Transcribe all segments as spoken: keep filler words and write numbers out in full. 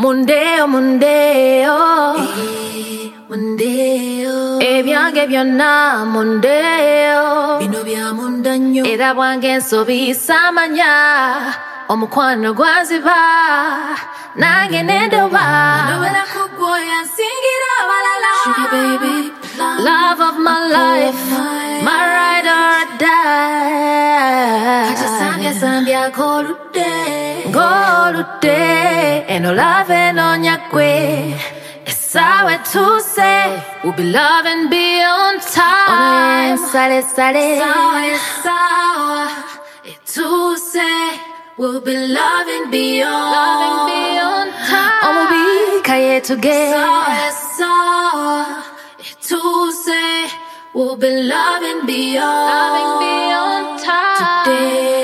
Mundeo, Mundeo, eh, Mundeo, e byange byonna Mundeo, bino bya munda nnyo, era bwange nsobisa amanya, omukwano gwanziba, nange nendoba, ndobera ku gwoya nsingira abalala. Sugar baby, love of my life, my ride or die. Kachisambya sambya goludde, goludde, eno love no nyakwe. Esawe tuse, we'll be loving beyond time. Sale sale, sawa sawa, etuse, we'll be loving beyond, loving beyond time. Omo bi kaye together. Sawa sawa, etuse, we'll be loving beyond, Loving beyond time. today,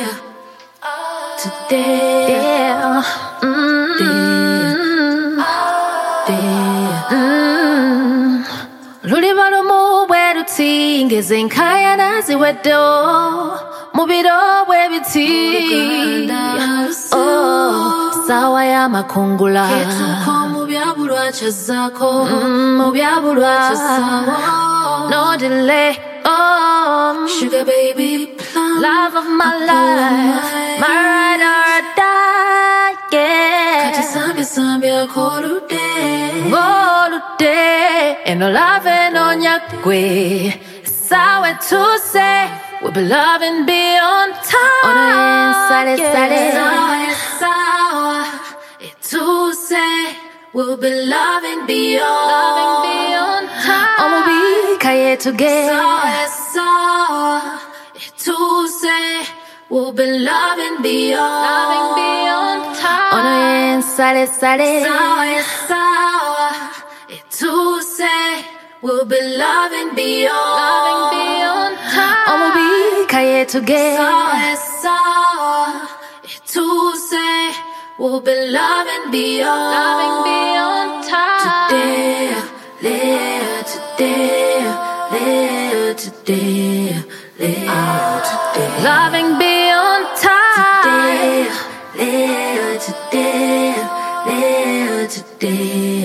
today, Yeah. Mm. Mm. Luliba lumu bwe luti ngeze nkayana ziwedde mu biro bwe biti. Oh, sawa y'amakungula etuuka mu byabulwa kyazaako, mu byabulwa kyasawa. no delay. Oh, Sugar baby, plum, love of my life, my ride or die. Yeah. kachisambya sambya goludde, goludde, eno love no nyakwe. Sawe tuse, we'll be loving beyond time. Ono ensale sale, sawa sawa, etuse, we'll be loving beyond, loving beyond time. Omo bi kaye together. sawa sawa, etuse, we'll be loving beyond, Loving beyond time. Ono ensale sale, sawa sawa, etuse, we'll be loving beyond, loving beyond time. Omo bi kaye together. sawa sawa, etuse, we'll be loving beyond, Loving beyond time. today, later today, later today, later today, Loving beyond time. later today, later today.